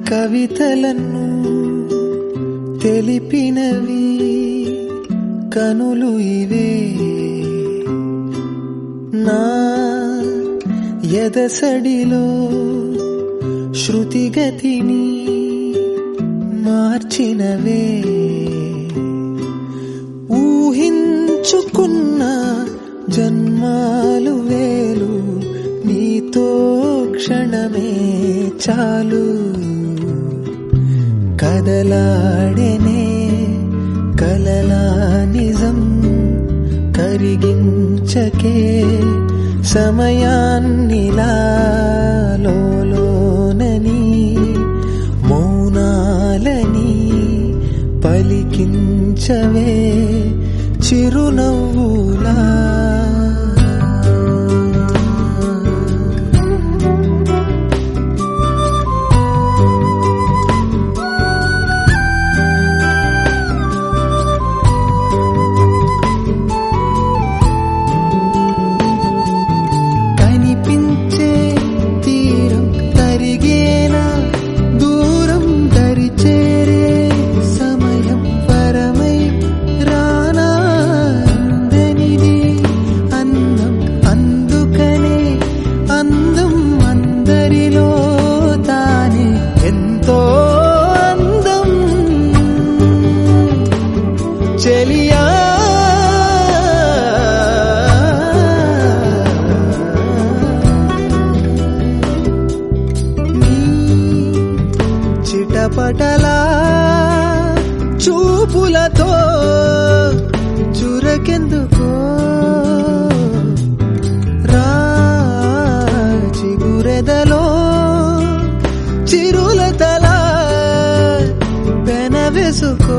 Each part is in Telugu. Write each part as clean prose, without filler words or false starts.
కవితలను తెలిపినవి కనులు ఇవే నా ఎదసడిలో శృతిగతిని మార్చినవే ఊహించుకున్న జన్మాలు వేలు నీతో క్షణమే చాలు కదలాడెనే కలలా నిజం కరిగించకే సమయాన్నిలా లోలోనని మౌనాలని పలికించవే చిరునవ్వులా చిటపటలా చూపులతో చురకెందుకో చిగురెదలో చిరులతలా పెనవేసుకో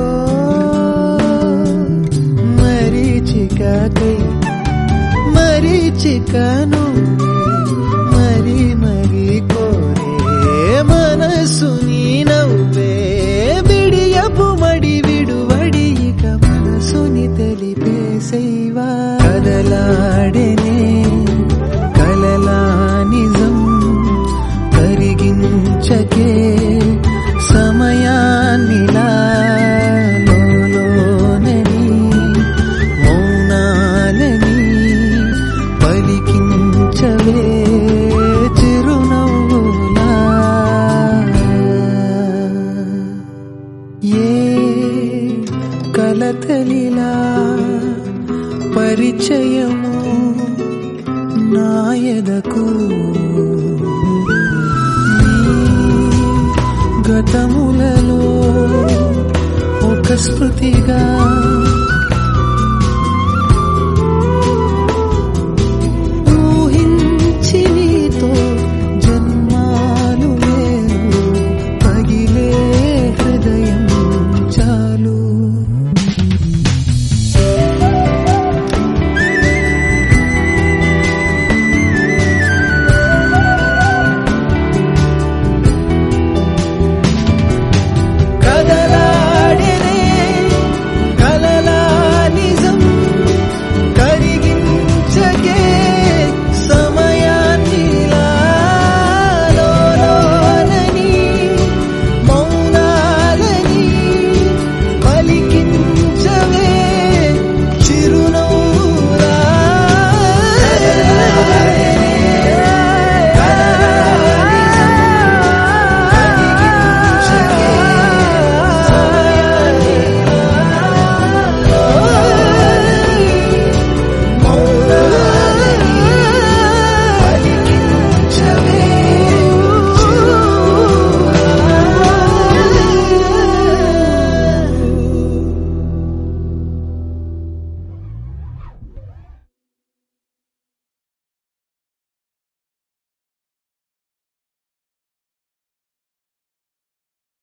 మరీచికను మరి మరి కోరే మనసు నీ నవ్వే విడియపు మడి విడువడి ఇక మనసుని తెలిపేసేవా కదలాడెనే కలలా నిజం కరిగించకే సమయాన్నిలా లోలోనని మౌనాలని పలికించవే చిరునవ్వులా ఏ కలతలిలా పరిచయము నాయదకు గతములలో ఒక స్మృతిగా